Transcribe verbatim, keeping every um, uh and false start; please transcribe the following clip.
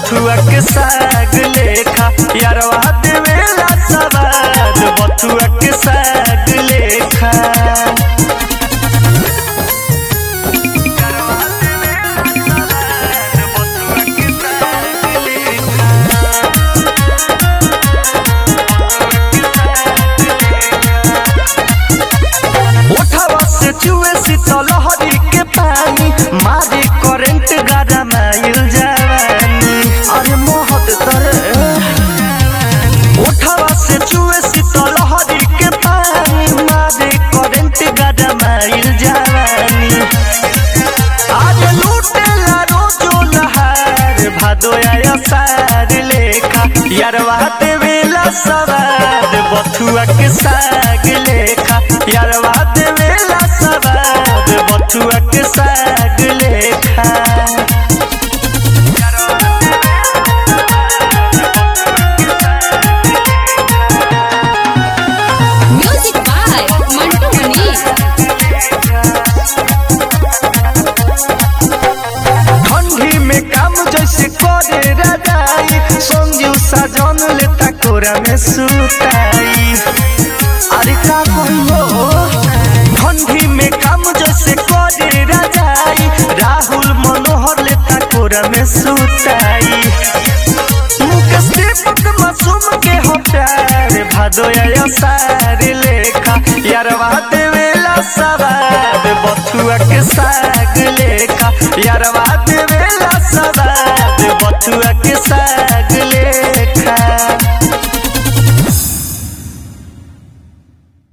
बथुआ के साग लेखा यारवा देवेला सवाद बथुआ के साग लेखा। चुए शीतल हरी के पानी मारे करेंट गारा माइल जवानी अरे मोहत तरे उठावा से चुए शीतल हरी के पानी मारे करेंट गारा माइल जवानी आज लूटेला रोजो लहार भादो आया सार लेखा यारवा देवेला सवाद बथुआ के साग लेखा यारवा देवेला सवाद बथुआ के साग लेखा। Music by Mantu Manish. ठंडी में काम जैसे करे रजाई संजू सजन लेता कोरा में सुताई अरे का कहियो ठंडी में काम जैसे करे रजाई राहुल मनोहर लेता कोरा में सुताई मुकेश दीपक मासूम के हो प्यार भादो आया सार लेखा यारवा देवेला सवाद बथुआ के साग लेखा यारवा